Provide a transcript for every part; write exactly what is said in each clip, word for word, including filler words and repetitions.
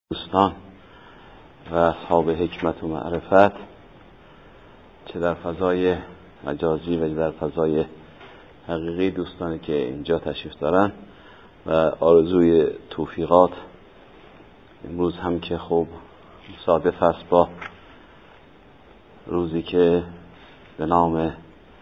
دوستان و اصحاب حکمت و معرفت، چه در فضای مجازی و در فضای حقیقی، دوستانی که اینجا تشریف دارن و آرزوی توفیقات. امروز هم که خوب مصادف است با روزی که به نام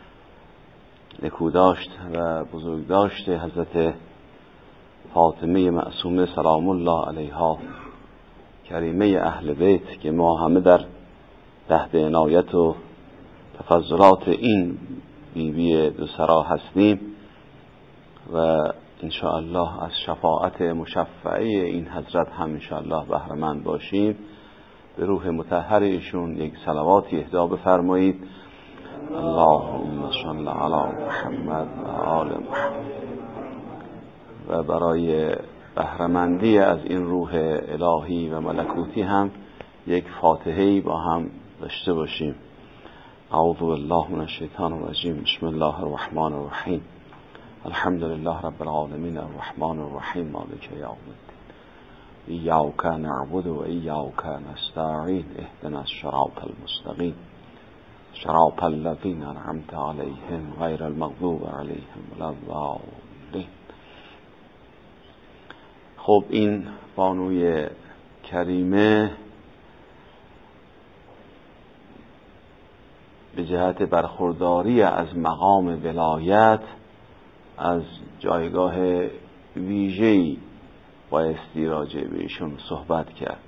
نکوداشت و بزرگداشت حضرت فاطمه معصومه سلام الله علیها، کریمه اهل بیت، که ما همه در تحت عنایت و تفضلات این بیبی دو سرا هستیم و انشاءالله از شفاعت مشفعه این حضرت هم انشاءالله بهره مند باشیم. به روح مطهر ایشون یک صلواتی اهدا بفرمایید. اللهم صل علی محمد و آل محمد. و برای بهره‌مندی از این روح الهی و ملکوتی هم یک فاتحه‌ای با هم داشته باشیم. اعوذ بالله من الشیطان الرجیم. بسم الله الرحمن الرحیم. الحمد لله رب العالمین الرحمن الرحیم مالک یوم الدین. ایاک نعبد و ایاک نستعین. اهدنا الصراط المستقیم صراط الذین انعمت علیهم غیر المغضوب علیهم ولا الضالین. خب این بانوی کریمه به جهت برخورداری از مقام ولایت از جایگاه ویژه‌ای بایستی راجع به ایشون صحبت کرد.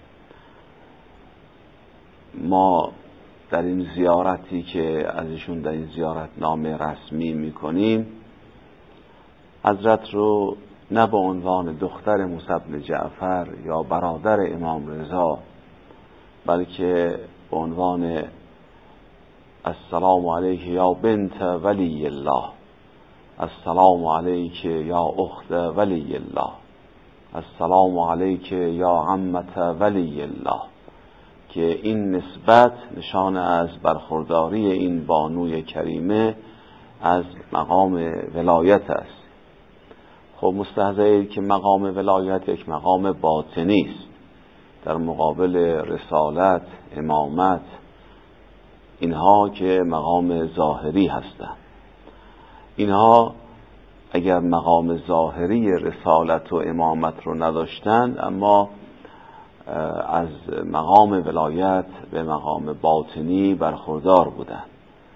ما در این زیارتی که از ایشون در این زیارت نامه رسمی میکنیم، حضرت رو نه به عنوان دختر موسی بن جعفر یا برادر امام رضا، بلکه به عنوان السلام علیک یا بنت ولی الله، السلام علیک یا اخت ولی الله، السلام علیک یا عمت ولی الله، که این نسبت نشان از برخورداری این بانوی کریمه از مقام ولایت است. خب مستحضرید که مقام ولایت یک مقام باطنی است در مقابل رسالت، امامت، اینها که مقام ظاهری هستند. اینها اگر مقام ظاهری رسالت و امامت رو نداشتند، اما از مقام ولایت به مقام باطنی برخوردار بودند.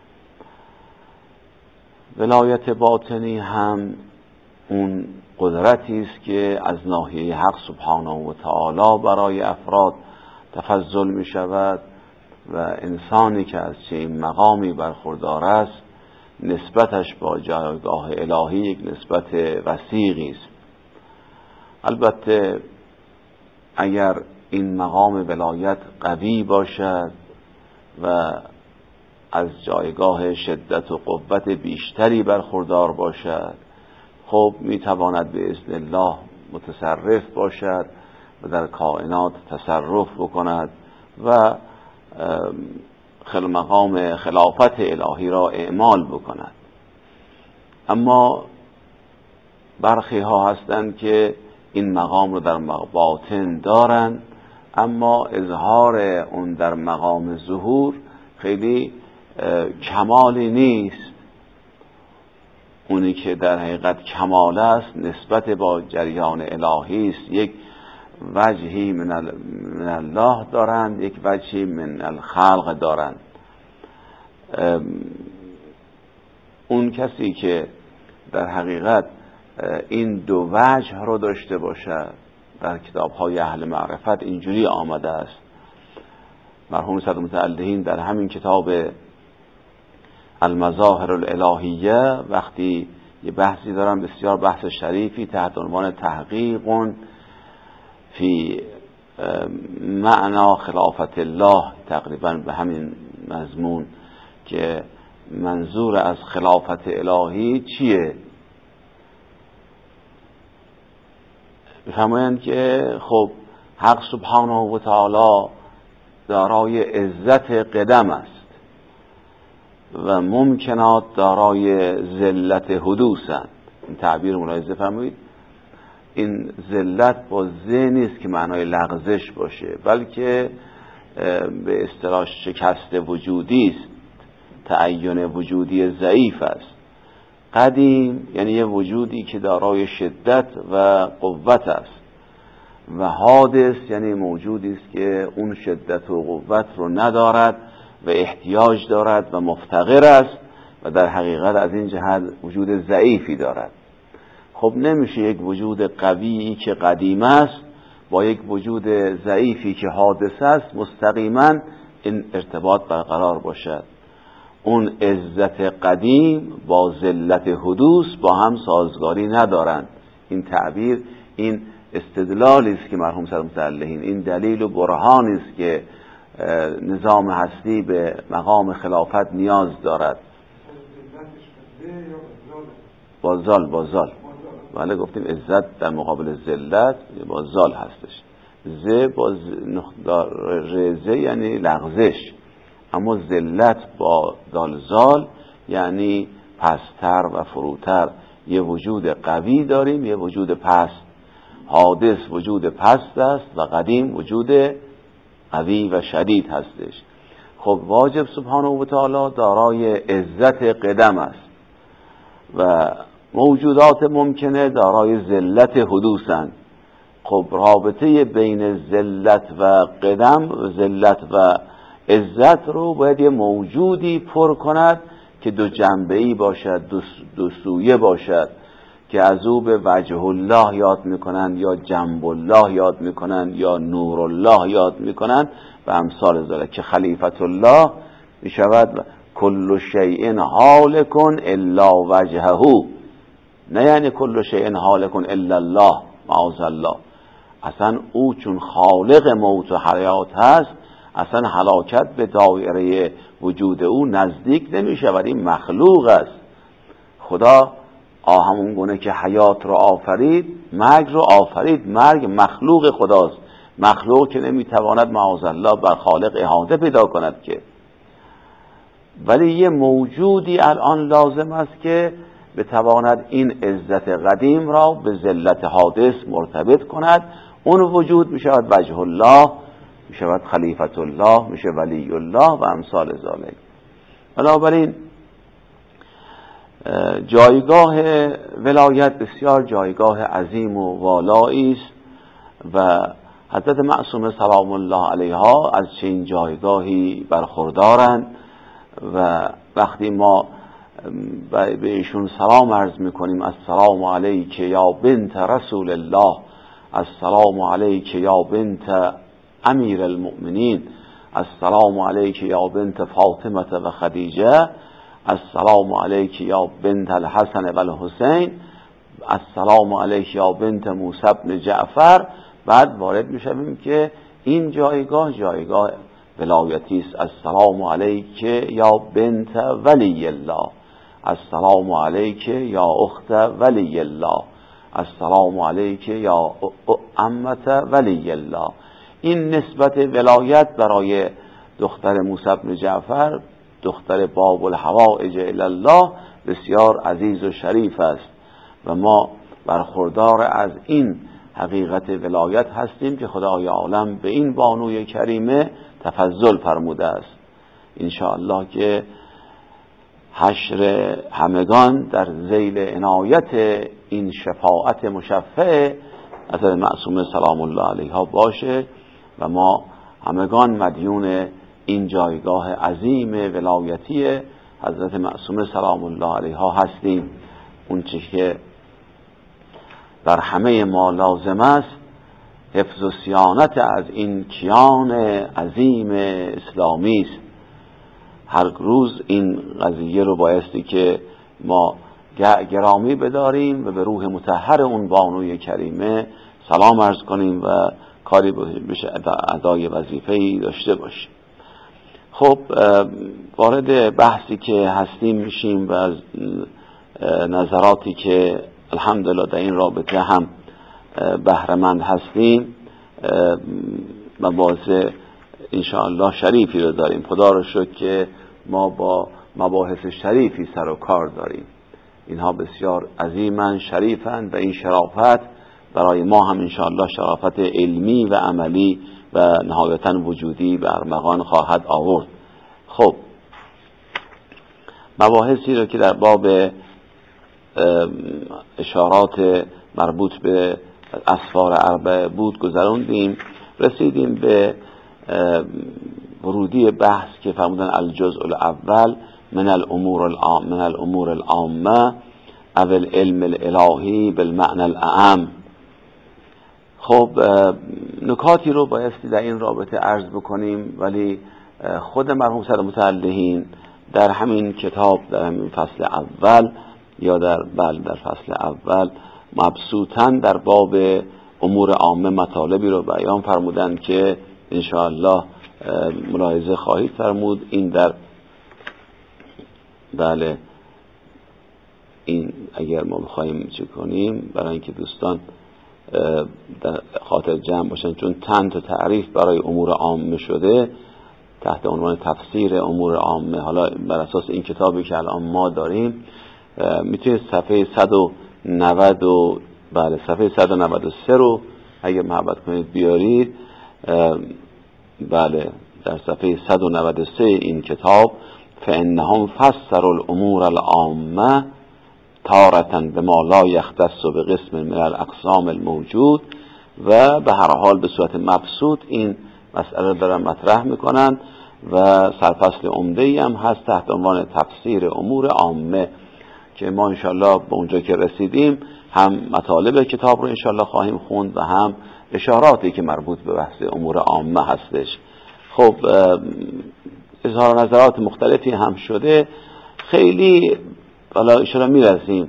ولایت باطنی هم اون قدرتی است که از ناحیه حق سبحانه و تعالی برای افراد تفضل می شود و انسانی که از چنین مقامی برخوردار است، نسبتش با جایگاه الهی یک نسبت وثیقی است. البته اگر این مقام ولایت قوی باشد و از جایگاه شدت و قوت بیشتری برخوردار باشد، خب میتواند به اذن الله متصرف باشد و در کائنات تصرف بکند و خل مقام خلافت الهی را اعمال بکند. اما برخی ها هستند که این مقام رو در باطن دارند، اما اظهار اون در مقام ظهور خیلی کمالی نیست. اونی که در حقیقت کمال است نسبت با جریان الهی است. یک وجهی من الله دارند، یک وجهی من الخلق دارند. اون کسی که در حقیقت این دو وجه رو داشته باشد، در کتاب‌های اهل معرفت اینجوری آمده است. مرحوم صدر متعلهین در همین کتاب المظاهر الالهیه وقتی یه بحثی دارن، بسیار بحث شریفی، تحت عنوان تحقیق فی معنا خلافت الله، تقریبا به همین مضمون که منظور از خلافت الهی چیه، بفرمایند که خب حق سبحانه و تعالی دارای عزت قدم است و ممکنات دارای ذلت حدوثند. این تعبیر ملاحظه فرمایید. این ذلت با ذ نیست که معنای لغزش باشه، بلکه به اصطلاح شکست وجودی است، تعین وجودی ضعیف است. قدیم یعنی یه وجودی که دارای شدت و قوت است، و حادث یعنی موجودی است که اون شدت و قوت رو ندارد و احتیاج دارد و مفتقر است و در حقیقت از این جهت وجود ضعیفی دارد. خب نمیشه یک وجود قوی که قدیم است با یک وجود ضعیفی که حادث است مستقیما این ارتباط برقرار باشد. اون عزت قدیم با ذلت حدوث با هم سازگاری ندارند. این تعبیر، این استدلالی است که مرحوم سر متعلهین، این دلیل و برهانی است که نظام هستی به مقام خلافت نیاز دارد. با زال با زال بله گفتیم عزت در مقابل ذلت با زال هستش. ز با رزه یعنی لغزش، اما ذلت با دال زال یعنی پستر و فروتر. یه وجود قوی داریم، یه وجود پست. حادث وجود پست است و قدیم وجود قوی و شدید هستش. خب واجب سبحانه و تعالی دارای عزت قدم است و موجودات ممکنه دارای ذلت حدوثند. خب رابطه بین ذلت و قدم، ذلت و عزت رو باید یه موجودی پر کند که دو جنبه‌ای باشد، دو, دو سویه باشد، که از او به وجه الله یاد میکنند یا جنب الله یاد میکنند یا نور الله یاد میکنند و امثال ذلك، که خلیفت الله میشود کل شیء هالک الا وجهه، نه یعنی کل شیء هالک الا الله معاذ الله. اصلا او چون خالق موت و حیات هست اصلا هلاکت به دایره وجود او نزدیک نمی شود. این مخلوق است. خدا همون گونه که حیات رو آفرید مرگ رو آفرید. مرگ مخلوق خداست، مخلوق که نمی تواند معاذ الله بر خالق احاطه پیدا کند که. ولی یه موجودی الان لازم است که بتواند این عزت قدیم را به ذلت حادث مرتبط کند. اون وجود می شود وجه الله، می شود خلیفت الله، می شود ولی الله و امثال ذالک. بنابراین جایگاه ولایت بسیار جایگاه عظیم و والایی است و حضرت معصومه سلام الله علیها از چنین جایگاهی برخوردارند و وقتی ما به ایشون سلام عرض میکنیم السلام علیک یا بنت رسول الله، السلام علیک یا بنت امیر المؤمنین، السلام علیک یا بنت فاطمه و خدیجه، السلام علیک یا بنت الحسن و الحسین، السلام علیک یا بنت موسی بن جعفر، بعد وارد میشیم که این جایگاه جایگاه ولایتی است. السلام علیک یا بنت ولی الله، السلام علیک یا اخت ولی الله، السلام علیک یا عمت ولی الله. این نسبت ولایت برای دختر موسی بن جعفر، دختر باب الحوائج الی الله، بسیار عزیز و شریف است و ما برخوردار از این حقیقت ولایت هستیم که خدای عالم به این بانوی کریمه تفضل فرموده است. انشاءالله که حشر همگان در ذیل عنایت این شفاعت مشفع حضرت معصومه سلام الله علیها باشه و ما همگان مدیون این جایگاه عظیم ولایتی حضرت معصومه سلام الله علیها هستیم. اون چیزی که بر همه ما لازم است حفظ و صیانت از این کیان عظیم اسلامی است. هر روز این قضیه رو بایستی که ما گرامی بداریم و به روح مطهر اون بانوی کریمه سلام عرض کنیم و کاری بشه ادای وظیفه‌ای داشته باشیم. خب وارد بحثی که هستیم میشیم و از نظراتی که الحمدلله در این رابطه هم بهره‌مند هستیم مباحث انشاءالله شریفی رو داریم. خدا رو شکر که ما با مباحث شریفی سر و کار داریم. اینها بسیار عظیمن، شریفن و این شرافت برای ما هم انشاءالله شرافت علمی و عملی و نهایتاً وجودی به ارمغان خواهد آورد. خب مباحثی رو که در باب اشارات مربوط به اسفار اربعه بود گذروندیم. رسیدیم به ورودی بحث که فرمودن الجزء الاول من الامور العام من الامور العامه او العلم الالهی بالمعنى الاعم. خب نکاتی رو بایستی در این رابطه عرض بکنیم، ولی خود مرحوم سید متعلهین در همین کتاب در همین فصل اول یا در بل در فصل اول مبسوطاً در باب امور عامه مطالبی رو بیان فرمودن که انشاءالله ملاحظه خواهید فرمود. این در بله این اگر ما بخوایم چه کنیم برای اینکه دوستان در خاطر جمع باشن، چون چند تا تعریف برای امور عامه شده تحت عنوان تفسیر امور عامه. حالا بر اساس این کتابی که الان ما داریم میتونید صفحه صد و نود و بله صفحه صد و نود و سه رو اگر محبت کنید بیارید. بله در صفحه صد و نود و سه این کتاب فانهم فسروا الامور العامه تارة بما لا یختص بقسم من الاقسام الموجود، و به هر حال به صورت مبسوط این مسئله دارن مطرح میکنن و سرفصل عمده‌ای هم هست تحت عنوان تفسیر امور عامه که ما انشالله به اونجا که رسیدیم هم مطالب کتاب رو انشالله خواهیم خوند و هم اشاراتی که مربوط به بحث امور عامه هستش. خب اظهار نظرات مختلفی هم شده، خیلی حالا انشالله میرسیم.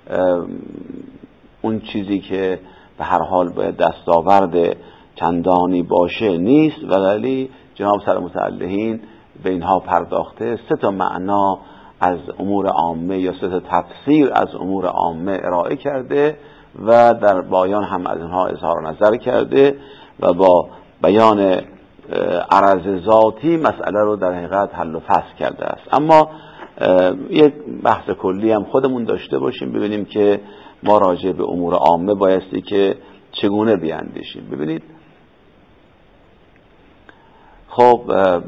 اون چیزی که به هر حال باید دستاورد چندانی باشه نیست، ولی جناب سر متعلهین به اینها پرداخته، سه تا معنا از امور عامه یا سه تا تفسیر از امور عامه ارائه کرده و در بیان هم از اینها اظهار نظر کرده و با بیان عرض ذاتی مسئله رو در حقیقت حل و فصل کرده است. اما یک بحث کلی هم خودمون داشته باشیم، ببینیم که ما راجع به امور عامه بایستی که چگونه بیاندیشیم. ببینید خب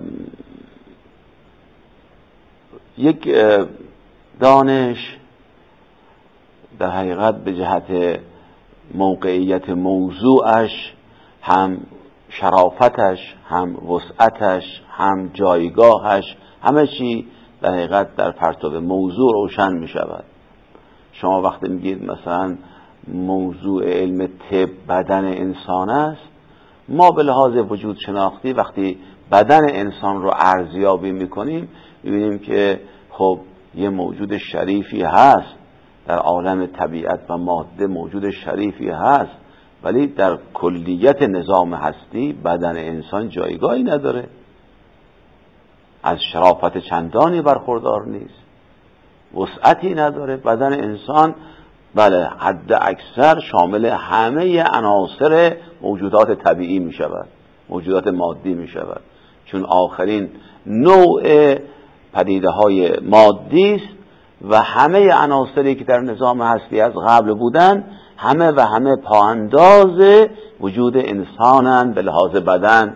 یک دانش در حقیقت به جهت موقعیت موضوعش، هم شرافتش، هم وسعتش، هم جایگاهش، همه چی در حقیقت در پرتو موضوع روشن می شود. شما وقتی میگید مثلا موضوع علم طب بدن انسان است، ما به لحاظ وجود شناختی وقتی بدن انسان رو ارزیابی میکنیم میبینیم که خب یه موجود شریفی هست در عالم طبیعت و ماده، موجود شریفی هست، ولی در کلیت نظام هستی بدن انسان جایگاهی نداره، از شرافت چندانی برخوردار نیست، وسعتی نداره. بدن انسان بله حد اکثر شامل همه عناصر موجودات طبیعی می شود، موجودات مادی می شود، چون آخرین نوع پدیده های مادی است و همه عناصری که در نظام هستی از قبل بودن همه و همه پاانداز وجود انسانن به لحاظ بدن.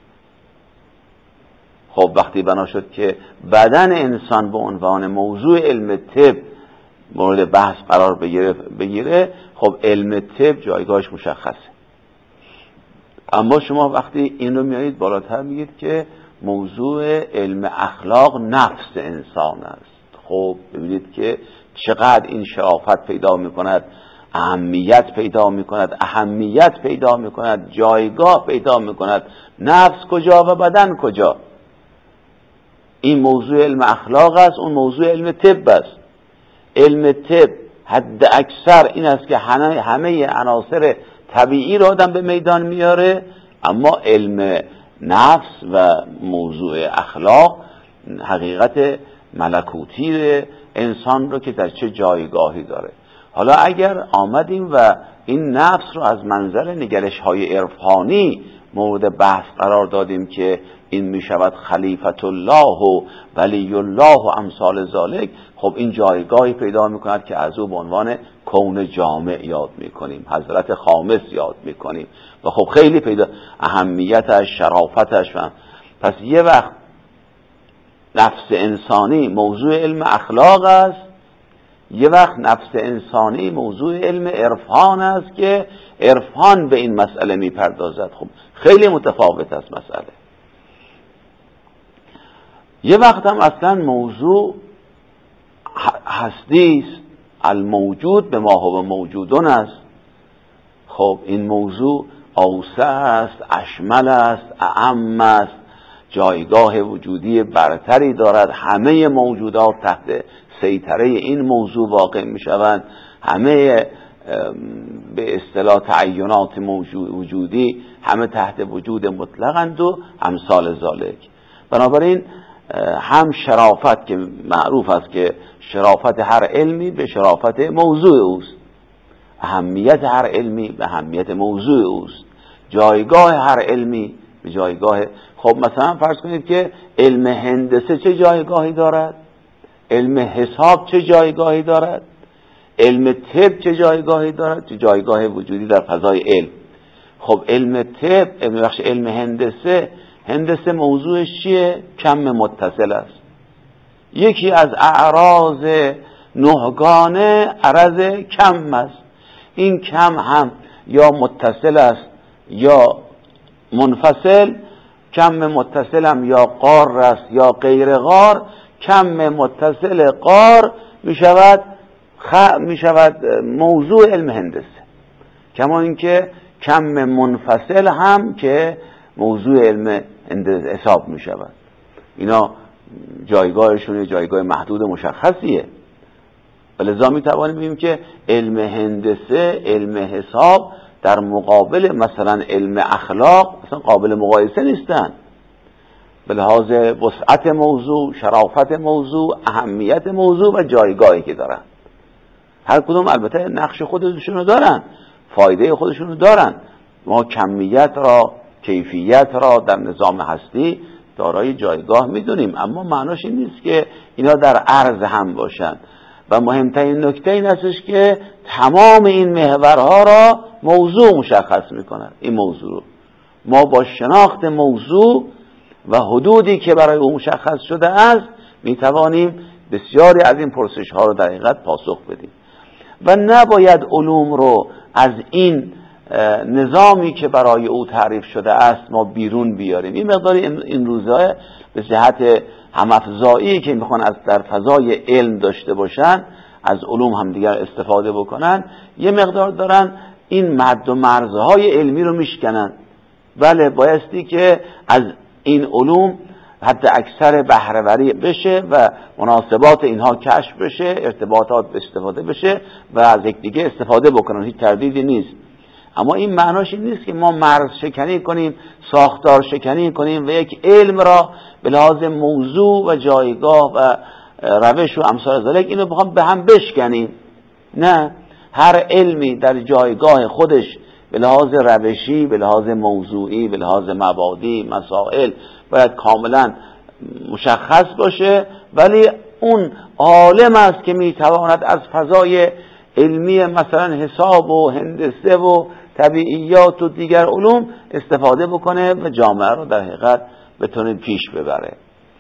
خب وقتی بنا شد که بدن انسان به عنوان موضوع علم طب مورد بحث قرار بگیره, بگیره خب علم طب جایگاهش مشخصه. اما شما وقتی این رو میارید بالاتر میگید که موضوع علم اخلاق نفس انسان است، خب ببینید که چقدر این شرافت پیدا میکند، اهمیت پیدا میکند، اهمیت پیدا میکند، جایگاه پیدا میکند. نفس کجا و بدن کجا؟ این موضوع علم اخلاق است، اون موضوع علم طب است. علم طب حد اکثر این است که همه همه عناصر طبیعی رو آدم به میدان میاره، اما علم نفس و موضوع اخلاق حقیقت ملکوتی انسان رو که در چه جایگاهی داره. حالا اگر آمدیم و این نفس رو از منظر نگرش های عرفانی مورد بحث قرار دادیم که این می شود خلیفت الله و ولی الله و امثال ذالک، خب این جایگاهی پیدا می کند که از او به عنوان کون جامع یاد می کنیم، حضرت خامس یاد می کنیم و خب خیلی پیدا اهمیتش، شرافتش. و پس یه وقت نفس انسانی موضوع علم اخلاق است، یه وقت نفس انسانی موضوع علم عرفان است که عرفان به این مسئله می پردازد. خب خیلی متفاوت است مسئله. یه وقت هم اصلا موضوع هستی است، الموجود به ما هو موجودون است. خب این موضوع اوسع است، اشمل است، اعم است، جایگاه وجودی برتری دارد، همه موجودات تحت سیطره این موضوع واقع می شوند، همه به اصطلاح تعینات وجودی همه تحت وجود مطلقند و امثال ذالک. بنابراین هم شرافت که معروف است که شرافت هر علمی به شرافت موضوع اوست، اهمیت هر علمی به اهمیت موضوع اوست، جایگاه هر علمی به جایگاه. خب مثلا فرض کنید که علم هندسه چه جایگاهی دارد، علم حساب چه جایگاهی دارد، علم طب چه جایگاهی دارد، چه جایگاه وجودی در فضای علم. خب علم طب، علم بخش علم هندسه، هندسه موضوعش چیه؟ کم متصل است. یکی از اعراض نهگانه عرض کم است. این کم هم یا متصل است یا منفصل. کم متصل هم یا قار است یا غیر قار. کم متصل قار می شود خ... می شود موضوع علم هندسه، کما اینکه کم منفصل هم که موضوع علم حساب می شود. اینا جایگاهشون جایگاه محدود مشخصیه. لذا می توانیم بگیم که علم هندسه، علم حساب در مقابل مثلا علم اخلاق مثلا قابل مقایسه نیستن به لحاظ وسعت موضوع، شرافت موضوع، اهمیت موضوع و جایگاهی که دارن. هر کدوم البته نقش خودشونو دارن، فایده خودشونو دارن. ما کمیت را، کیفیت را در نظام هستی دارای جایگاه میدونیم، اما معناش این نیست که اینا در عرض هم باشن. و مهمترین نکته این هستش که تمام این محورها را موضوع مشخص میکنن. این موضوع ما با شناخت موضوع و حدودی که برای او مشخص شده است میتوانیم بسیاری از این پرسش ها رو در حقیقت پاسخ بدیم و نباید علوم رو از این نظامی که برای او تعریف شده است ما بیرون بیاریم. این مقداری این روزها به جهت همافزایی که میخوان از در فضای علم داشته باشن، از علوم هم دیگر استفاده بکنن، یه مقدار دارن این مد و مرزهای علمی رو میشکنن. بله بایستی که از این علوم حد اکثر بهره‌وری بشه و مناسبات اینها کشف بشه، ارتباطات استفاده بشه و از یکدیگه استفاده بکنن، هیچ تردیدی نیست. اما این معناش این نیست که ما مرز شکنی کنیم، ساختار شکنی کنیم و یک علم را به لحاظ موضوع و جایگاه و روش و امثال ذالک اینو بخوام به هم بشکنیم. نه، هر علمی در جایگاه خودش به لحاظ روشی، به لحاظ موضوعی، به لحاظ مبادی، مسائل باید کاملا مشخص باشه، ولی اون عالم است که میتواند از فضای علمی مثلا حساب و هندسه و طبیعیات و دیگر علوم استفاده بکنه و جامعه رو در حقیقت بتونه پیش ببره.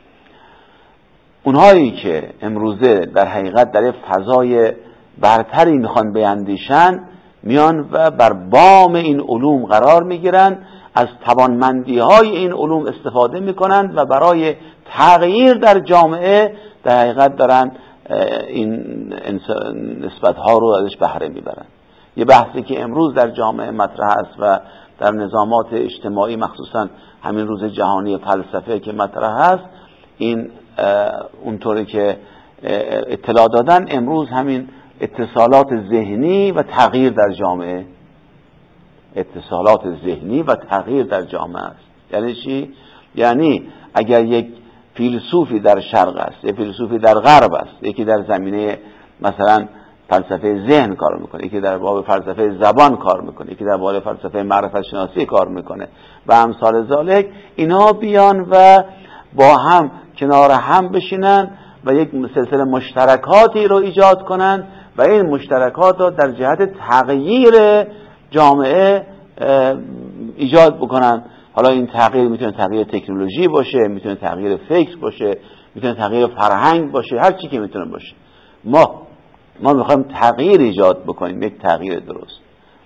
اونهایی که امروزه در حقیقت در فضای برتری میخوان بیندیشن، میان و بر بام این علوم قرار میگیرن، از توانمندی های این علوم استفاده میکنند و برای تغییر در جامعه در حقیقت دارن این نسبت ها رو ازش بهره میبرن. یه بحثی که امروز در جامعه مطرح است و در نظامات اجتماعی مخصوصا همین روز جهانی فلسفه که مطرح است، این اونطوری که اطلاع دادن امروز همین اتصالات ذهنی و تغییر در جامعه، اتصالات ذهنی و تغییر در جامعه است. یعنی چی؟ یعنی اگر یک فیلسوفی در شرق است، یک فیلسوفی در غرب است، یکی در زمینه مثلا فلسفه ذهن کار میکنه، یکی در باب فلسفه زبان کار میکنه، یکی در باب فلسفه معرفت شناسی کار میکنه و امثال ذالک. اینا بیان و با هم کنار هم بشینن و یک سلسله مشترکاتی رو ایجاد کنن و این مشترکات رو در جهت تغییر جامعه ایجاد بکنن. حالا این تغییر میتونه تغییر تکنولوژی باشه، میتونه تغییر فکر باشه، میتونه تغییر فرهنگ باشه، هر چی که میتونه باشه. ما ما میخوایم تغییر ایجاد بکنیم، یک تغییر درست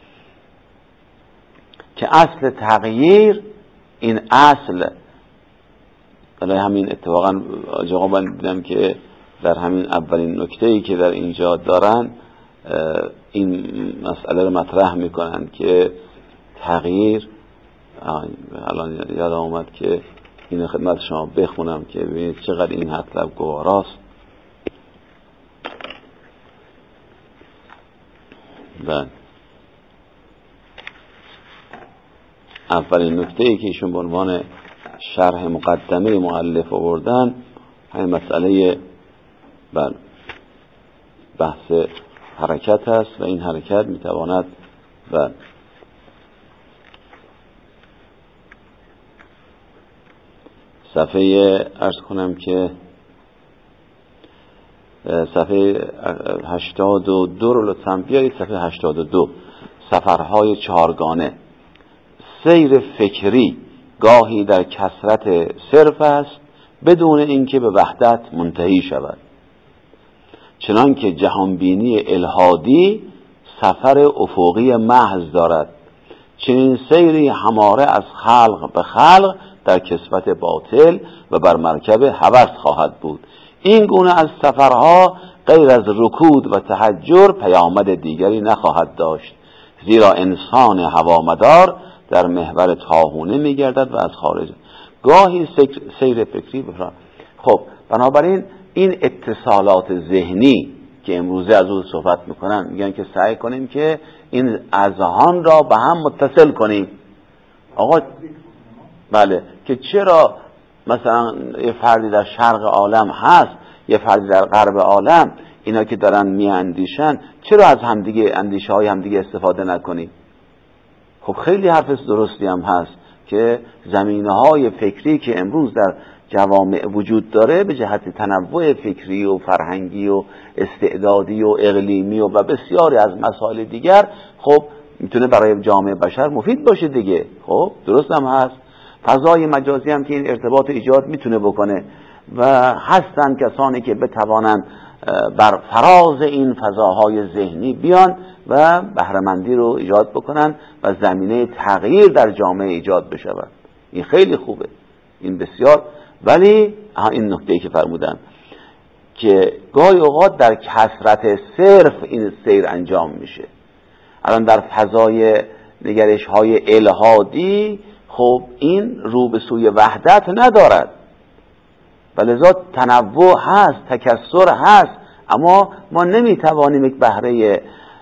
که اصل تغییر، این اصل برای همین اتفاقا آقا من دیدم که در همین اولین نکته‌ای که در اینجا دارن این مسئله رو مطرح میکنن که تغییر، الان یادم اومد که این خدمت شما بخونم که ببینید چقدر این مطلب گواراست. بله، اولین نکته‌ای که ایشون به عنوان شرح مقدمه مؤلف آوردن همین مسئله بله بحث حرکت است و این حرکت میتواند بله صفحه عرض کنم که صفحه هشتاد و دو رو لطفاً بیارید. صفحه هشتاد و دو، سفرهای چهارگانه. سیر فکری گاهی در کثرت صرف است بدون اینکه به وحدت منتهی شود، چنان که جهانبینی الهادی سفر افقی محض دارد. چنین سیری هماره از خلق به خلق در کسوت باطل و بر مرکب هوس خواهد بود. این گونه از سفرها غیر از رکود و تحجر پیامد دیگری نخواهد داشت، زیرا انسان هوامدار در محور تاهونه میگردد و از خارج گاهی سیر فکری بفرام. خب بنابراین این اتصالات ذهنی که امروزه از اون صحبت میکنن، میگن که سعی کنیم که این اذهان را به هم متصل کنیم. آقا بله، که چرا مثلا یه فردی در شرق عالم هست، یه فردی در غرب عالم، اینا که دارن میاندیشن، چرا از همدیگه اندیشه های همدیگه استفاده نکنیم؟ خب خیلی حرف درستی هم هست که زمینه های فکری که امروز در جوامع وجود داره به جهت تنوع فکری و فرهنگی و استعدادی و اقلیمی و, و بسیاری از مسائل دیگر، خب میتونه برای جامعه بشر مفید باشه دیگه. خب درست هم هست. فضای مجازی هم که این ارتباط ایجاد میتونه بکنه و هستن کسانی که بتوانند بر فراز این فضاهای ذهنی بیان و بهره‌مندی رو ایجاد بکنن و زمینه تغییر در جامعه ایجاد بشود. این خیلی خوبه، این بسیار. ولی این نکته‌ای که فرمودن که گاهی اوقات در کثرت صرف این سیر انجام میشه. الان در فضای نگرش های الهادی خب این رو به سوی وحدت ندارد و لذا تنوع هست، تکثر هست، اما ما نمیتوانیم یک بهره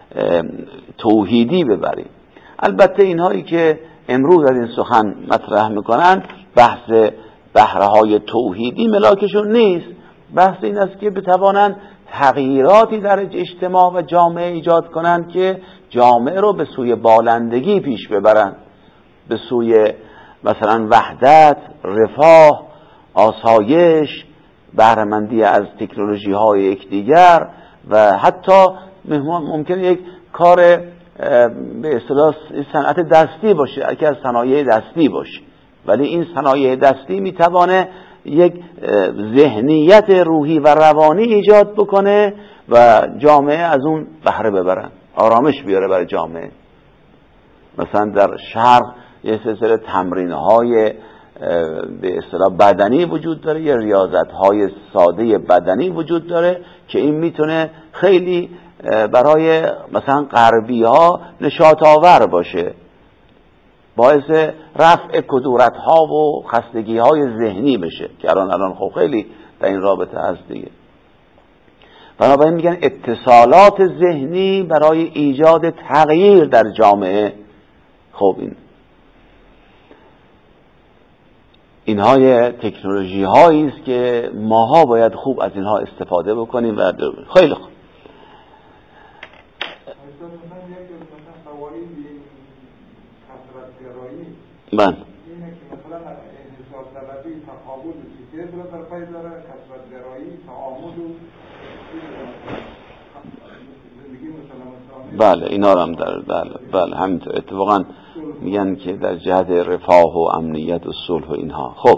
توحیدی ببریم. البته اینهایی که امروز از این سخن مطرح میکنن بحث بهره های توحیدی ملاکشون نیست. بحث این است که بتوانند تغییراتی در اجتماع و جامعه ایجاد کنند که جامعه رو به سوی بالندگی پیش ببرند، به سوی مثلا وحدت، رفاه، آسایش، بهره‌مندی از تکنولوژی های یکدیگر و حتی ممکن یک کار به اصطلاح صنعت دستی باشه، یکی از صنایع دستی باشه، ولی این صنایع دستی میتوانه یک ذهنیت روحی و روانی ایجاد بکنه و جامعه از اون بهره ببرن، آرامش بیاره برای جامعه. مثلا در شرق یه سلسله تمرین‌های به اصطلاح بدنی وجود داره، یه ریاضت‌های ساده بدنی وجود داره که این میتونه خیلی برای مثلا غربی‌ها نشاط آور باشه، باعث رفع کدورت‌ها و خستگی‌های ذهنی بشه که الان الان خب خیلی در این رابطه هست دیگه. بنابراین میگن اتصالات ذهنی برای ایجاد تغییر در جامعه. خب این اینهای تکنولوژی هایی است که ماها باید خوب از اینها استفاده بکنیم و خیلی خوب. من اینه که مثلا انحصار طلبی تقابل چیزی رو در پای داره، کثرت گرایی تعامل و زندگی مسلمانانه. بله اینا رو هم در بله بله همینطور اتفاقا میگن که در جهت رفاه و امنیت و صلح و اینها. خب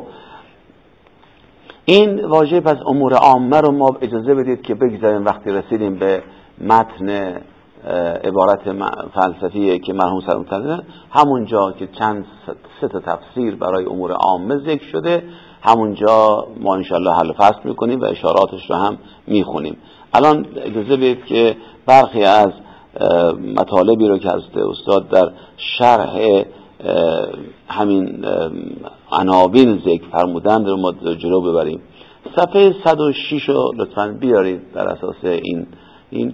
این واژه پس امور عامه رو ما اجازه بدید که بگذاریم وقتی رسیدیم به متن عبارت فلسفی که مرحوم سلام تعالی همونجا که چند سه تا تفسیر برای امور عامه ذکر شده همونجا ما انشالله حل فصل میکنیم و اشاراتش رو هم میخونیم. الان اجازه بدید که برخی از مطالبی رو که از استاد در شرح همین عناوین ذکر فرمودند رو ما جلو ببریم. صفحه صد و شش رو لطفاً بیارید در اساس این این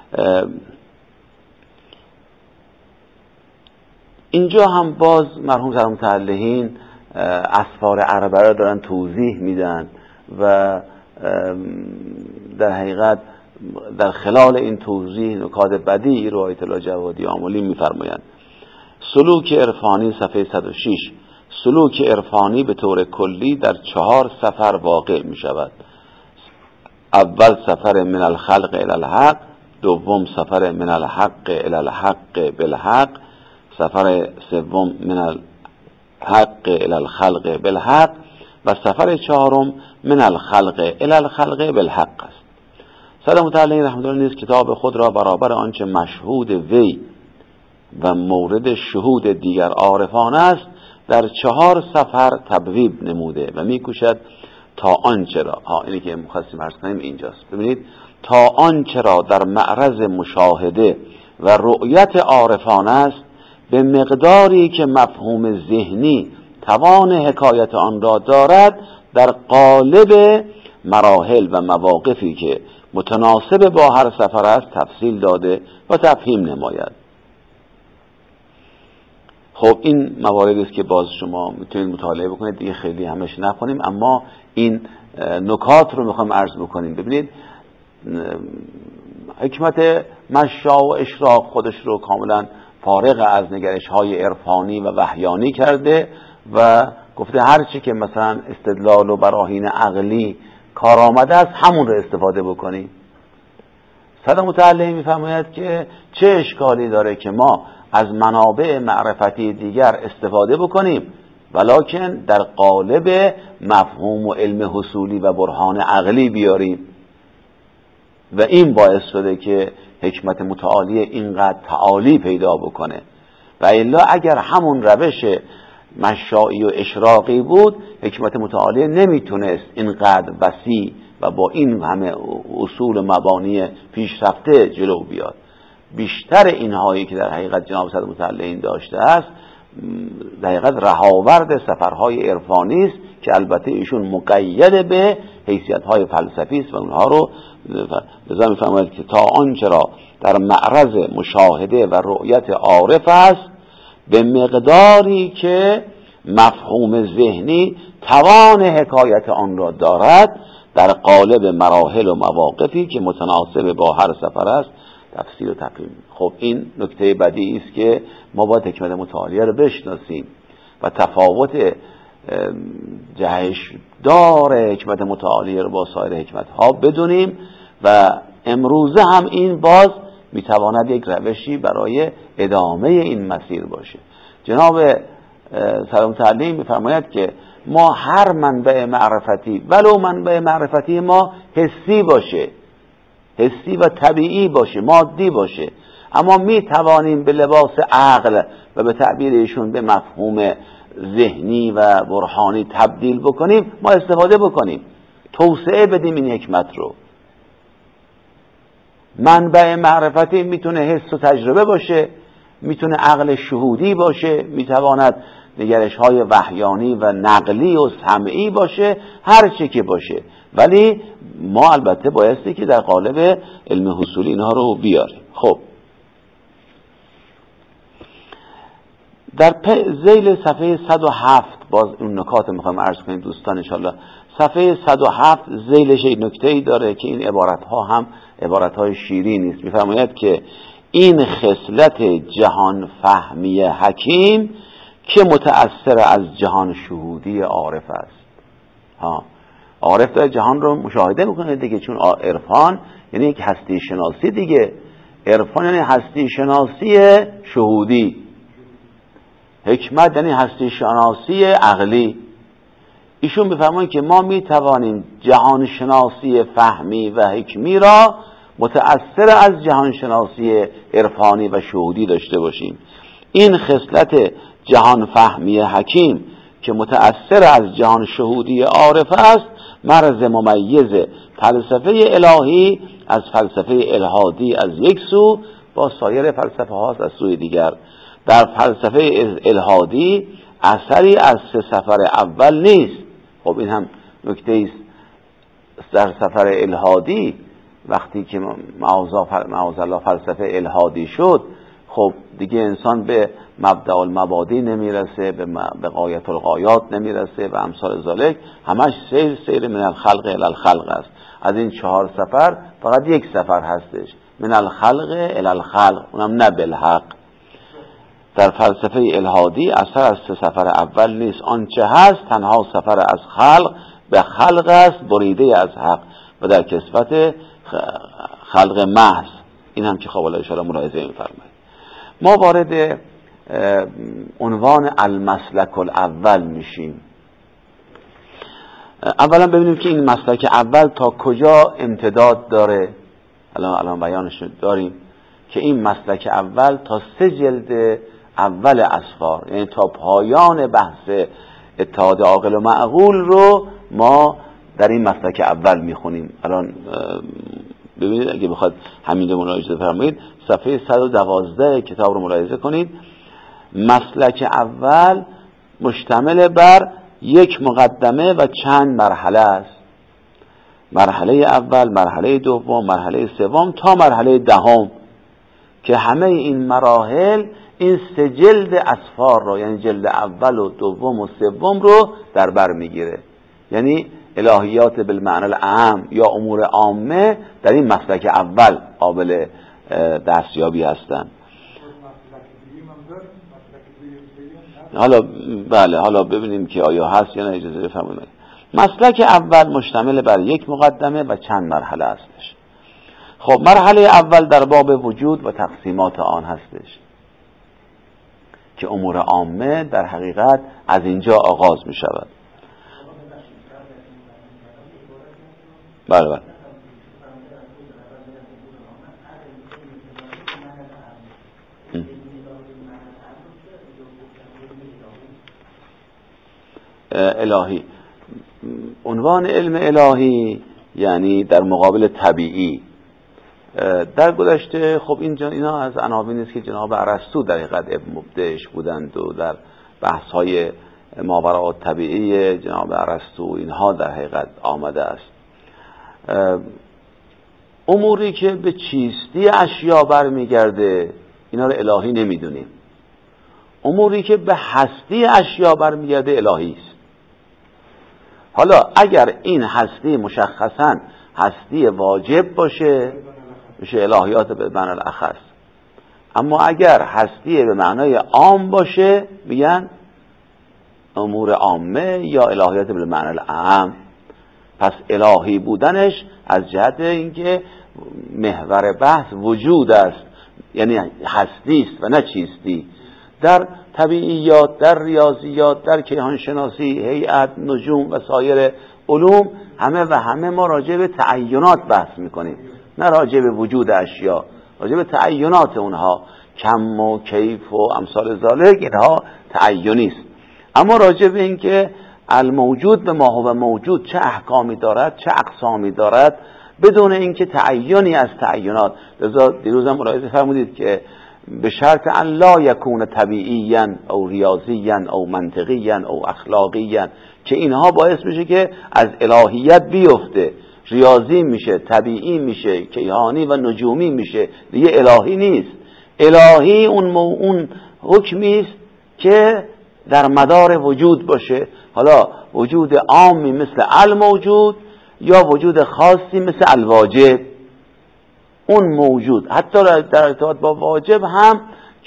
اینجا هم باز مرحوم سلام متعلهین اسفار عربه را دارن توضیح میدن و در حقیقت در خلال این توضیح نکات بدیعی رو آیت الله جوادی آملی میفرمایند. سلوک عرفانی صفحه صد و شش. سلوک عرفانی به طور کلی در چهار سفر واقع می شود. اول سفر من الخلق الی الحق، دوم سفر من الحق الی الحق بالحق، سفر سوم من الحق الی الخلق بالحق و سفر چهارم من الخلق الی الخلق بالحق است. سلام متعلق رحمت الله نیز کتاب خود را برابر آنچه مشهود وی و مورد شهود دیگر عارفان است در چهار سفر تبویب نموده و میکوشد تا آنچه را ها اینی که مخواستیم عرض کنیم اینجاست. ببینید تا آنچه را در معرض مشاهده و رؤیت عارفان است به مقداری که مفهوم ذهنی توان حکایت آن را دارد در قالب مراحل و مواقفی که متناسب با هر سفر است تفصیل داده و تفهیم نماید. خب این مواردی است که باز شما میتونید مطالعه بکنید، دیگه خیلی همش نخونیم، اما این نکات رو میخوام عرض بکنیم. ببینید حکمت مشا و اشراق خودش رو کاملا فارغ از نگرش های عرفانی و وحیانی کرده و گفته هر چی که مثلا استدلال و براهین عقلی کار آمده است همون رو استفاده بکنیم. صدق متعلق میفرماید که چه اشکالی داره که ما از منابع معرفتی دیگر استفاده بکنیم ولکن در قالب مفهوم و علم حصولی و برهان عقلی بیاریم و این باعث شده که حکمت متعالی اینقدر تعالی پیدا بکنه. و الا اگر همون روش مشائی و اشراقی بود حکمت متعالی نمیتونست اینقدر وسیع و با این همه اصول مبانی پیشرفته جلو بیاد. بیشتر اینهایی که در حقیقت جناب صدر متعلقین داشته است در حقیقت رهاورد سفرهای عرفانی است که البته ایشون مقید به حیثیت‌های فلسفی است و اونها رو لذا می‌فرماید که تا آنچه را در معرض مشاهده و رؤیت عارف است به مقداری که مفهوم ذهنی توان حکایت آن را دارد در قالب مراحل و مواقفی که متناسب با هر سفر است تفسیر و تفهیم. خب این نکته بدیعی است که ما باید حکمت متعالیه رو بشناسیم و تفاوت جهش دار حکمت متعالیه رو با سایر حکمت ها بدونیم و امروزه هم این باز میتواند یک روشی برای ادامه این مسیر باشه. جناب سلام تعلیم میفرماید که ما هر منبع معرفتی ولو منبع معرفتی ما حسی باشه، حسی و طبیعی باشه، مادی باشه، اما می توانیم به لباس عقل و به تعبیر ایشون به مفهوم ذهنی و برهانی تبدیل بکنیم، ما استفاده بکنیم، توسعه بدیم این حکمت رو. منبع معرفتی میتونه حس و تجربه باشه، میتونه عقل شهودی باشه، میتواند نگرش های وحیانی و نقلی و سمعی باشه، هر چی که باشه، ولی ما البته بایستی که در قالب علم حصولی اینها رو بیاریم. خب در ذیل صفحه صد و هفت باز اون نکات میخوایم عرض کنیم دوستان انشاءالله. صفحه صد و هفت ذیلش یک نکته‌ای داره که این عبارت ها هم عبارت های شیرینی است. میفرماید که این خصلت جهان فهمی حکیم که متأثر از جهان شهودی عارف است. ها، عارف داره جهان رو مشاهده میکنه دیگه، چون عرفان یعنی یک هستی شناسی دیگه. عرفان یعنی هستی شناسی شهودی، حکمت یعنی هستی شناسی عقلی. ایشون بفرمایند که ما میتوانیم جهان شناسی فهمی و حکمی را متأثر از جهان شناسی عرفانی و شهودی داشته باشیم. این خصلت جهان فهمی حکیم که متأثر از جهان شهودی عارف است، مرز ممیز فلسفه الهی از فلسفه الحادی از یک سو با سایر فلسفه هاست از سوی دیگر. در فلسفه الحادی اثری از سه سفر اول نیست. خب این هم نکته است. در سفر الحادی وقتی که معاذ الله فلسفه الحادی شد، خب دیگه انسان به مبدأ المبادی نمیرسه، به غایت الغایات نمیرسه و امثال ذالک. همش سیر سیر من الخلق الی الخلق است. از این چهار سفر فقط یک سفر هستش، من الخلق الی الخلق، اونم نه بالحق. در فلسفه الحادی اثر از سه سفر اول نیست، آنچه هست تنها سفر از خلق به خلق است، بریده از حق و در کسوت خلق محض. این هم که خب الله اشاره ملاحظه می‌فرمایید. ما وارد عنوان المسلک الاول میشیم. اولا ببینیم که این مسلک اول تا کجا امتداد داره. الان الان بیانش داریم که این مسلک اول تا سه جلد اول اسفار، یعنی تا پایان بحث اتحاد عاقل و معقول رو ما در این مسلک اول میخونیم. الان ببینید اگه بخواد همین رو ملاحظه فرمایید، صفحه صد و دوازده کتاب رو ملاحظه کنید. مسلک اول مشتمل بر یک مقدمه و چند مرحله است. مرحله اول، مرحله دوم، مرحله سوم تا مرحله دهم، که همه این مراحل این سه جلد اسفار رو، یعنی جلد اول و دوم و سوم رو در بر میگیره. یعنی الهیات بالمعنی العام یا امور عامه در این مسلک اول قابل دستیابی هستند. حالا بله، حالا ببینیم که آیا هست یا نه. اجازه بفرمایید. مسلک اول مشتمل بر یک مقدمه و چند مرحله هستش. خب مرحله اول در باب وجود و تقسیمات آن هستش که امور عامه در حقیقت از اینجا آغاز می شود. بله بله. الهی، عنوان علم الهی یعنی در مقابل طبیعی. در گذشته خب این اینا از عناوینی است که جناب ارسطو در حقیقت ابن مبدعش بودند و در بحث های ماوراء الطبیعی جناب ارسطو اینها در حقیقت آمده است. اموری که به چیستی اشیا برمیگرده اینا رو الهی نمیدونیم. اموری که به هستی اشیا برمیگرده الهی است. حالا اگر این هستی مشخصاً هستی واجب باشه میشه الهیات به معنی الاخص، اما اگر هستی به معنای عام باشه میگن امور عامه یا الهیات به معنی الاعم. پس الهی بودنش از جهت اینکه محور بحث وجود است، یعنی هستی است و نه چیستی. در طبیعیات، در ریاضیات، در کیهانشناسی، هیئت، نجوم و سایر علوم همه و همه ما راجع به تعینات بحث میکنیم، نه راجع به وجود اشیا، راجع به تعینات اونها، کم و کیف و امثال ذالک، اینها تعینی است. اما راجع به این که الموجود به ما هو موجود چه احکامی دارد، چه اقسامی دارد، بدون اینکه تعینی از تعینات. لذا دیروز هم ملاحظه فرمودید که به شرط ان لا یکون طبیعیاً او ریاضیاً او منطقیاً او اخلاقیاً، که اینها باعث میشه که از الهیت بیفته، ریاضی میشه، طبیعی میشه، کیهانی و نجومی میشه، دیگه الهی نیست. الهی اون مو اون حکمی است که در مدار وجود باشه، حالا وجود عامی مثل الموجود یا وجود خاصی مثل الواجب. اون موجود حتی در ارتباط با واجب هم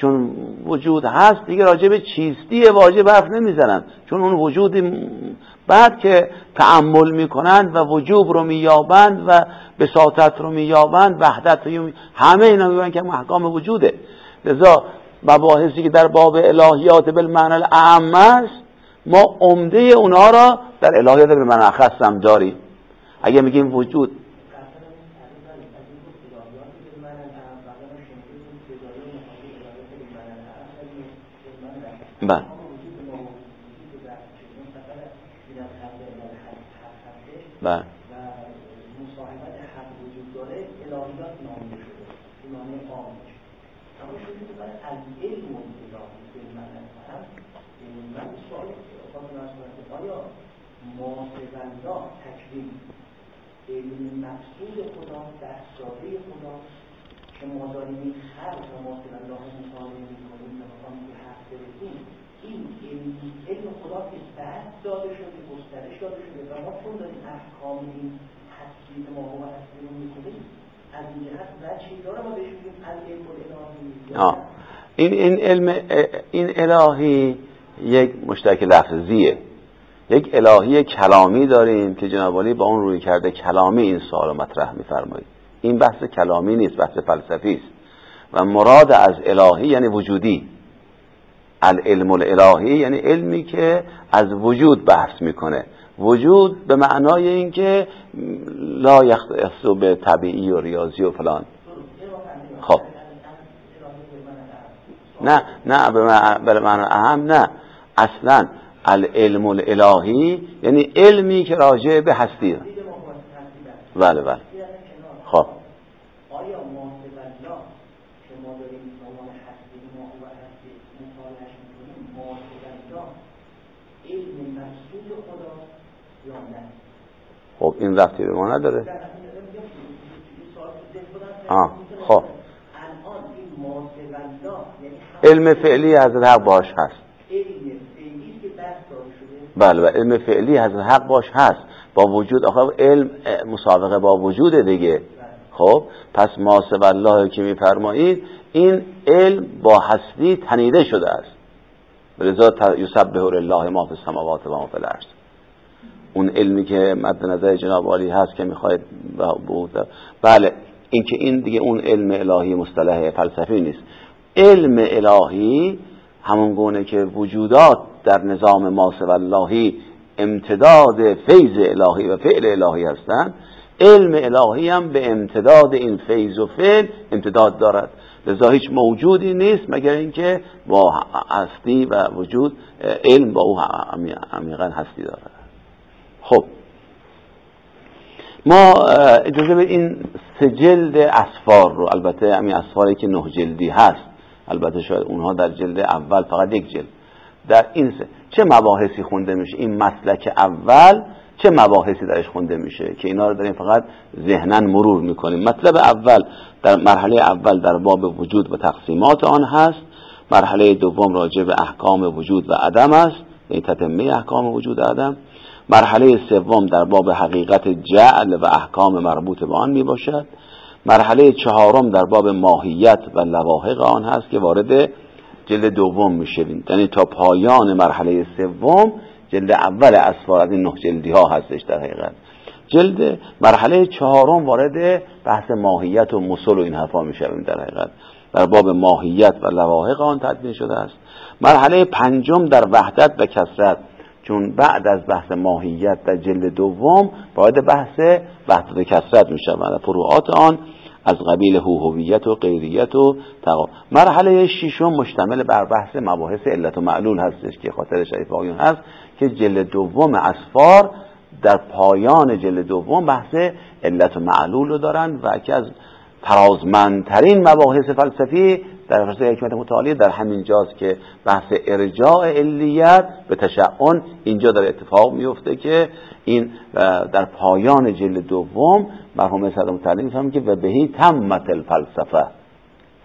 چون وجود هست دیگه راجع به چیستی واجب حرف نمیزنن، چون اون وجودی بعد که تأمل میکنند و وجوب رو مییابند و بساطت رو مییابند، وحدت رو می... همه اینا میبینن که احکام وجوده. لذا مباحثی که در باب الهیات بالمعنی الاعم است، ما عمده اونها را در الهیات بالمعنی اخص هم داریم. اگه میگیم وجود بله بله و مصاحبت حق وجود داره، الهیات نامیده شده، نامی عام میشه. اما شده که برای از علم و الهی به معنی هست، من سوال خواستم از کنم آیا ماسوالله تکوین علم مقصود خدا، دستگاهی خدا که ما داریم این خلق و ماسوالله رو مطالعه میکنیم و بخواهیم که حق برسیم، این علم خدا که بعد داده شده، گسترش داده شده و ما چون داریم احکام این هستی که ما هو هستی رو میکنیم، از این جهت وجهی داره ما بهش میگیم العلم الهی. این این علم این الهی یک مشترک لفظیه، یک الهی کلامی داریم که جناب عالی با اون روی کرده کلامی این سوال مطرح میفرمایید. این بحث کلامی نیست، بحث فلسفی است و مراد از الهی یعنی وجودی. العلم الالهی یعنی علمی که از وجود بحث میکنه، وجود به معنای این که لا یختص به طبیعی و ریاضی و فلان. خب نه نه به معنی اهم نه، اصلا العلم الالهی یعنی علمی که راجع به هستی. بله بله. خب آیا ماسوالله که ما داریم عنوان هستی ما و هستی مطالعه‌اش می‌کنیم، ماسوالله علم مقصود خدا یا نه؟ خب این ربطی به ما نداره. آه خب الان این ماسوالله یعنی علم فعلی حضرت حق باش هست. علم فعلی که دست داده شده. بله و علم فعلی حضرت حق باش هست با وجود. آخه علم مسابقه با وجود دیگه. خب پس ماسوالله که میفرمایید این علم با هستی تنیده شده است. ولذا یسبح لله ما فی السماوات و ما فی الارض. اون علمی که مد نظر جناب عالی هست که میخواید بله این که این دیگه اون علم الهی مصطلح فلسفی نیست. علم الهی همون گونه که وجودات در نظام ماسواللهی امتداد فیض الهی و فعل الهی هستند، علم الهی هم به امتداد این فیض و فعل امتداد دارد. لذا هیچ موجودی نیست مگر اینکه با هستی و وجود علم با او عمیقا هستی دارد. خب ما اجازه به این سه جلد اسفار رو، البته همین اسفاری که نه جلدی هست، البته شاید اونها در جلد اول فقط یک جلد، در این سه چه مباحثی خونده میشه؟ این مسلک اول چه مباحثی درش خونده میشه که اینا رو داریم فقط ذهناً مرور میکنیم. مطلب اول در مرحله اول در باب وجود و تقسیمات آن هست. مرحله دوم راجع به احکام وجود و عدم است، یعنی تتمه احکام وجود و عدم. مرحله سوم در باب حقیقت جعل و احکام مربوط به آن می باشد. مرحله چهارم در باب ماهیت و لواحق آن هست که وارد جلد دوم میشه. یعنی تا پایان مرحله سوم جلد اول اسفار از این نه جلدی ها هستش در حقیقت. جلد مرحله چهارم وارد بحث ماهیت و مصل و این حرفا میشه در حقیقت، در باب ماهیت و لواحق آن تدوین شده است. مرحله پنجم در وحدت و کثرت، چون بعد از بحث ماهیت در جلد دوم وارد بحث وحدت و کثرت میشه و فروعات آن از قبیل هویت و غیریت و تقا. مرحله ششم مشتمل بر بحث مباحث علت و معلول هستش که خاطر شریف آیون هست که جلد دوم اسفار در پایان جلد دوم بحث علت و معلول رو دارن و که از ترازمندترین مباحث فلسفی در فلسفه حکمت متعالی در همین جاست که بحث ارجاع علیت به تشعن اینجا در اتفاق میفته که این در پایان جلد دوم مرحوم صدر متعالی میفهمه که و بهی تمت الفلسفه،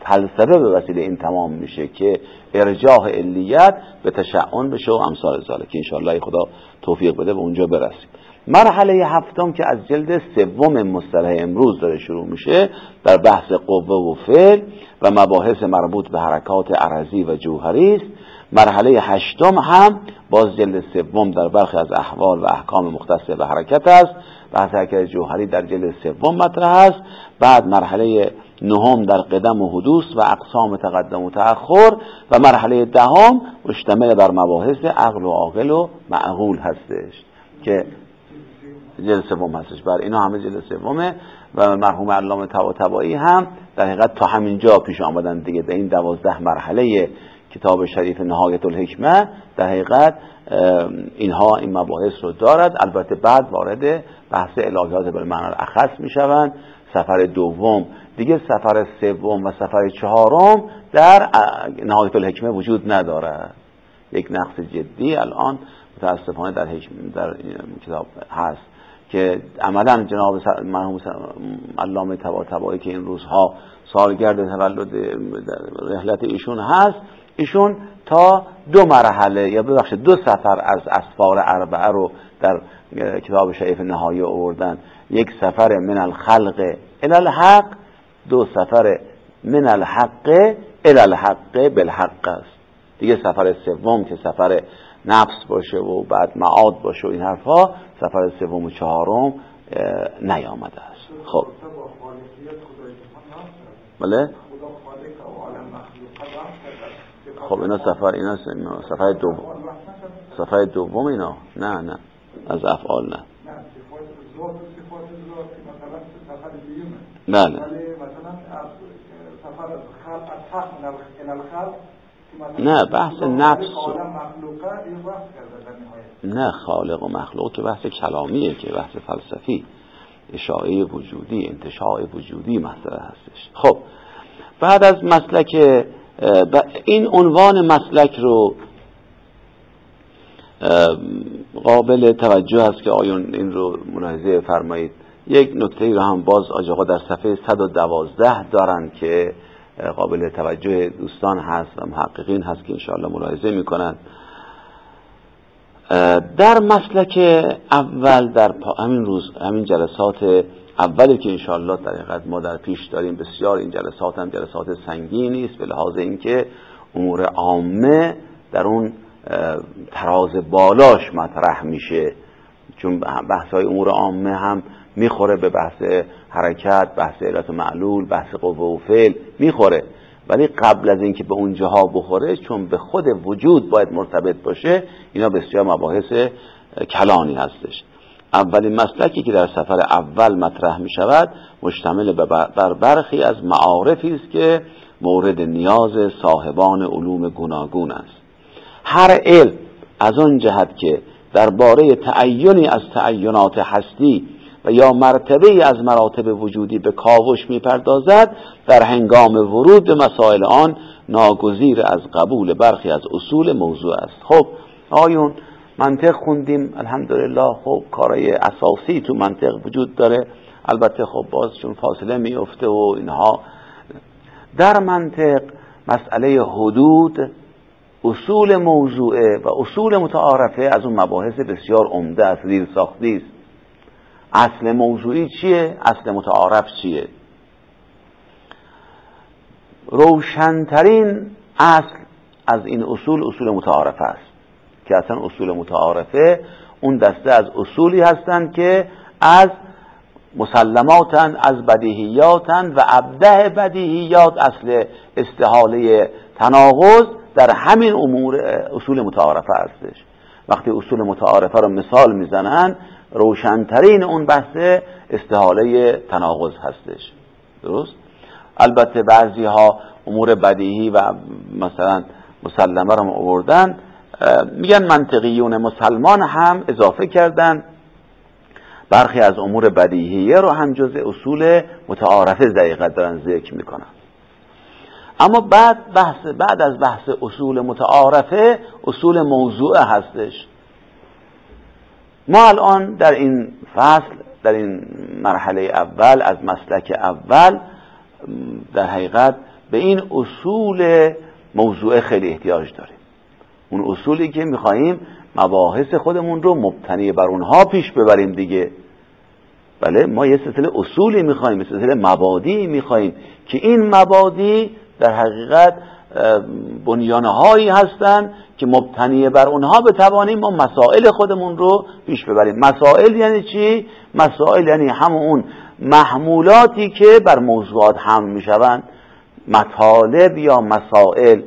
فلسفه به وسیله این تمام میشه که ارجاح علیت به تشعن بشه و امثال ذالک که انشاءالله خدا توفیق بده به اونجا برسیم. مرحله هفتم که از جلد سوم مصطلح امروز داره شروع میشه در بحث قوه و فعل و مباحث مربوط به حرکات عرضی و جوهری است. مرحله هشتم هم باز جلد سوم در برخی از احوال و احکام مختص به حرکت است. بحث حرکت جوهری در جلد سوم مطرح است. بعد مرحله نهم در قدم و حدوث و اقسام تقدم و تأخر و مرحله دهم مشتمل بر مباحث عقل و عاقل و معقول هستش که جلد سوم هستش. بر اینا همه جلد سومه و مرحوم علامه طباطبایی هم در حقیقت تا همینجا پیش آمدن دیگه. در این دوازده مرحله کتاب شریف نهایت الحکمه در حقیقت اینها این مباحث رو دارد. البته بعد وارد بحث الهیات بالمعنی الاخص میشوند. سفر دوم دیگه سفر سوم و سفر چهارم در نهایت الحکمه وجود ندارد. یک نقص جدی الان متاسفانه در در کتاب هست که عملا جناب مرحوم علامه طباطبایی که این روزها سالگرد تولد رحلت ایشون هست، ایشون تا دو مرحله یا ببخشید دو سفر از اسفار اربعه رو در کتاب شریف نهایی آوردن. یک سفر من الخلق الی الحق، دو سفر من الحق الی الحق بالحق است. دیگه سفر سوم که سفر نفس باشه و بعد معاد باشه و این حرفا سفر سوم و چهارم نیامده است. خب بله خب اینا سفر اینا سفر دوم سفر دوم اینا نه نه از افعال نه بله نه بحث نفس نه خالق و مخلوق که بحث کلامیه که بحث فلسفی اشاعه وجودی انتشاء وجودی مسئله هستش. خب بعد از مسلک این عنوان مسلک رو قابل توجه است که آیون این رو ملاحظه فرمایید. یک نکته رو هم باز آج آقا در صفحه صد و دوازده دارن که قابل توجه دوستان هست و محققین هست که انشاءالله ملاحظه میکنن. در مسلک اول در همین روز همین جلسات اولی که انشاءالله در حقیقت ما در پیش داریم، بسیار این جلسات هم جلسات سنگینی است به لحاظ اینکه امور عامه در اون تراز بالاش مطرح میشه، چون بحث‌های امور عامه هم میخوره به بحث حرکت، بحث علت و معلول، بحث قوه و فعل میخوره، ولی قبل از اینکه به اون جاها بخوره چون به خود وجود باید مرتبط باشه اینا بسیار مباحث کلانی هستش. اولین مسلکی که در سفر اول مطرح می شود مشتمل بر برخی از معارفی است که مورد نیاز صاحبان علوم گوناگون است. هر علم از آن جهت که درباره تعینی از تعینات هستی و یا مرتبه از مراتب وجودی به کاوش می پردازد در هنگام ورود به مسائل آن ناگزیر از قبول برخی از اصول موضوع است. خب آیون منطق خوندیم الحمدلله، خب کارهای اساسی تو منطق وجود داره، البته خب باز چون فاصله میفته و اینها. در منطق مسئله حدود، اصول موضوعه و اصول متعارفه از اون مباحث بسیار عمده است، زیر ساختی است. اصل موضوعی چیه؟ اصل متعارف چیه؟ روشنترین اصل از این اصول اصول متعارفه است که اصلا اصول متعارفه اون دسته از اصولی هستند که از مسلماتن، از بدیهیاتن و ابدع بدیهیات اصل استحاله تناقض در همین امور اصول متعارفه هستش. وقتی اصول متعارفه رو مثال میزنن روشنترین اون بحث استحاله تناقض هستش. درست؟ البته بعضی ها امور بدیهی و مثلا مسلمه رو آوردن، میگن منطقیون مسلمان هم اضافه کردن برخی از امور بدیهیه رو هم جز اصول متعارفه دقیقا دارن ذکر میکنن. اما بعد بحث بعد از بحث اصول متعارفه اصول موضوعه هستش. ما الان در این فصل در این مرحله اول از مسلک اول در حقیقت به این اصول موضوع خیلی احتیاج داریم. اون اصولی که میخواییم مباحث خودمون رو مبتنی بر اونها پیش ببریم دیگه. بله، ما یه سلسله اصولی میخواییم، یه سلسله مبادی میخواییم که این مبادی در حقیقت بنیانهایی هستن که مبتنی بر اونها بتوانیم ما مسائل خودمون رو پیش ببریم. مسائل یعنی چی؟ مسائل یعنی همون اون محمولاتی که بر موضوعات حمل میشوند. مطالب یا مسائل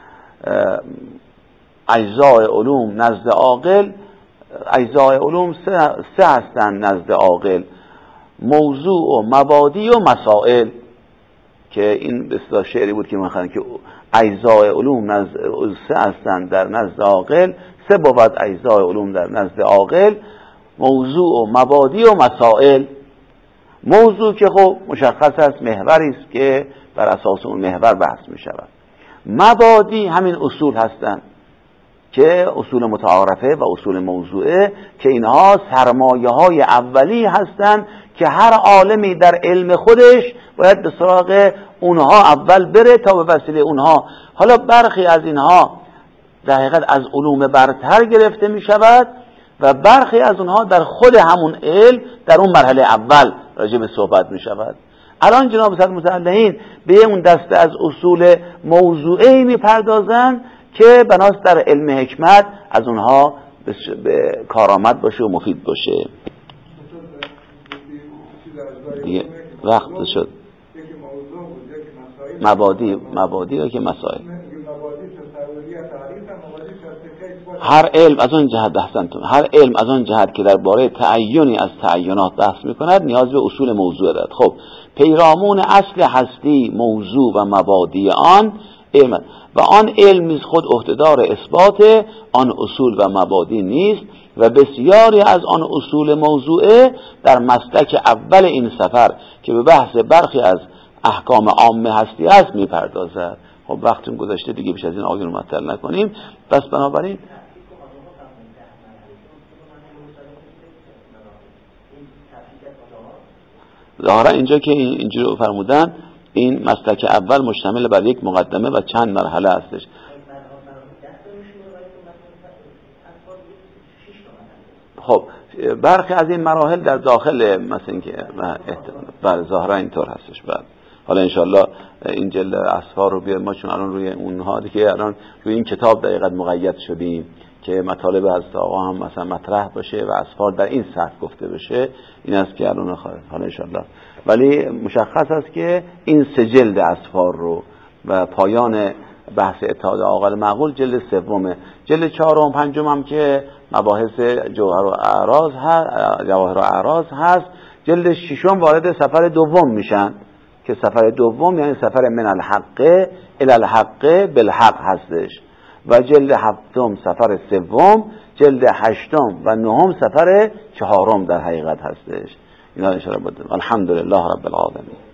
اجزای علوم نزد عاقل، اجزای علوم سه, سه هستن نزد عاقل: موضوع و مبادی و مسائل، که این به اصطلاح شعری بود که من خواندم که اجزای علوم نزد سه هستن در نزد عاقل، سه بود اجزای علوم در نزد عاقل: موضوع و مبادی و مسائل. موضوع که خب مشخص است، محوری است که بر اساس اون محور بحث می شود. مبادی همین اصول هستند که اصول متعارفه و اصول موضوعه، که اینها سرمایه های اولی هستند که هر عالمی در علم خودش باید به سراغ اونها اول بره تا به وسیله اونها. حالا برخی از اینها در حقیقت از علوم برتر گرفته می شود و برخی از اونها در خود همون علم در اون مرحله اول راجع به صحبت می شود. الان جناب صدر متعلقین به اون دسته از اصول موضوعی می پردازن که بناست در علم حکمت از اونها به کارآمد باشه و مفید باشه. دیگه وقت شد. مبادی مبادی یا که مسائل. هر علم از اون جهت بحثنتون هر علم از اون جهت که درباره تعینی از تعینات بحث میکند نیاز به اصول موضوع دارد. خب پیرامون اصل هستی موضوع و مبادی آن علم و آن علم نیز خود عهده‌دار اثبات آن اصول و مبادی نیست و بسیاری از آن اصول موضوعه در مسلک اول این سفر که به بحث برخی از احکام عامه هستی است میپردازد. خب وقتون گذشته دیگه بیش از این آیون رو مطرح نکنیم. پس بنابراین ظاهرا اینجا که اینجوری رو فرمودن این مسلک اول مشتمل بر یک مقدمه و چند مرحله هستش. خب برخی از این مراحل در داخل مثلا که بر ظاهرا اینطور هستش. بعد حالا انشالله این جلد اسفار رو بیار ما، چون الان روی اونها دیگه الان روی این کتاب دقیقاً مقید شدیم که مطالب حضرت آقا هم مثلا مطرح باشه و اسفار در این سطح گفته بشه. این است که الان خواهد حالا انشالله. ولی مشخص است که این سه جلد اسفار رو و پایان بحث اتحاد عاقل معقول جلد سومه. جلد چهارم پنجم هم که مباحث جوهر و اعراض هست، جواهر و اعراض هست. جلد ششم وارد سفر دوم میشن که سفر دوم یعنی سفر من الحق الی الحق بالحق هستش و جلد هفتم سفر سوم، جلد هشتم و نهم سفر چهارم در حقیقت هستش. اینا ان شاء الله. الحمدلله رب العالمین.